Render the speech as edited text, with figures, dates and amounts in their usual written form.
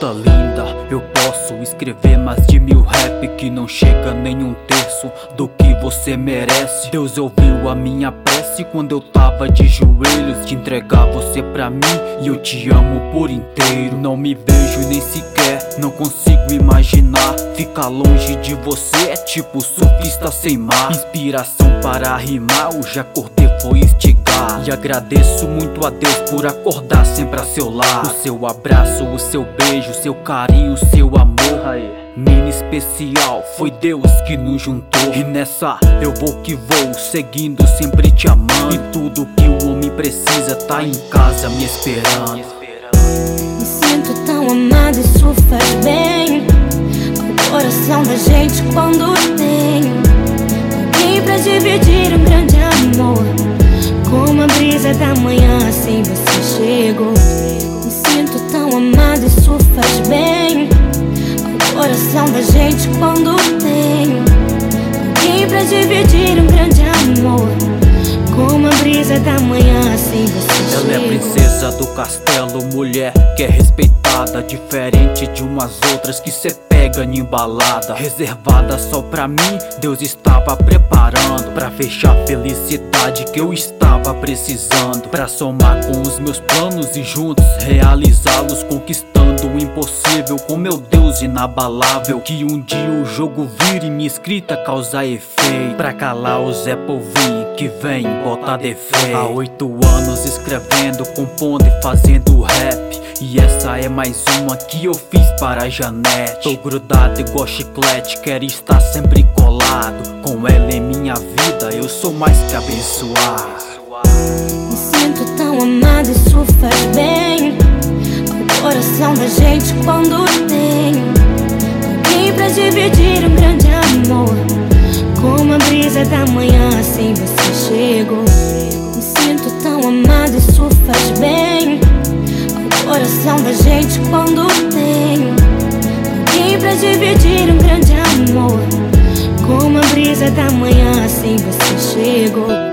garota linda, eu posso escrever mais de 1000 rap que não chega nem um terço do que você merece. Deus ouviu a minha prece quando eu tava de joelhos, de entregar você pra mim, e eu te amo por inteiro. Não me vejo nem sequer, não consigo imaginar ficar longe de você, é tipo surfista sem mar. Inspiração para rimar, o já acordei foi estigar. E agradeço muito a Deus por acordar sempre a seu lado. O seu abraço, o seu beijo, o seu carinho, o seu amor. Mina especial, foi Deus que nos juntou. E nessa eu vou que vou, seguindo sempre te amando. E tudo que o homem precisa tá em casa me esperando. Me sinto tão amado, isso faz bem ao coração da gente quando tem alguém pra dividir um grande amor. Como a brisa da manhã, assim você chegou. Me sinto tão amado, isso faz bem ao coração da gente quando tem alguém pra dividir um grande amor. Como a brisa da manhã, assim você chegou. Ela é princesa do castelo, mulher que é respeitada, diferente de umas outras que cê pega em balada. Reservada só pra mim, Deus estava preparando pra fechar a felicidade que eu estava precisando, pra somar com os meus planos e juntos realizá-los, conquistando o impossível com meu Deus inabalável. Que um dia o jogo vire minha escrita causar efeito, pra calar o Zé Povinho que vem botar defeito. Há 8 anos escrevendo, compondo e fazendo rap, e essa é mais uma que eu fiz para a Janete. Tô grudado igual chiclete, quero estar sempre colado com ela em minha vida, eu sou mais que abençoado. Me sinto tão amado, isso faz bem ao coração da gente quando tem alguém pra dividir um grande amor. Como a brisa da manhã, assim você chegou. Me sinto tão amado, isso faz bem ao coração da gente quando tem alguém pra dividir um grande amor. Como a brisa da manhã, assim você chegou.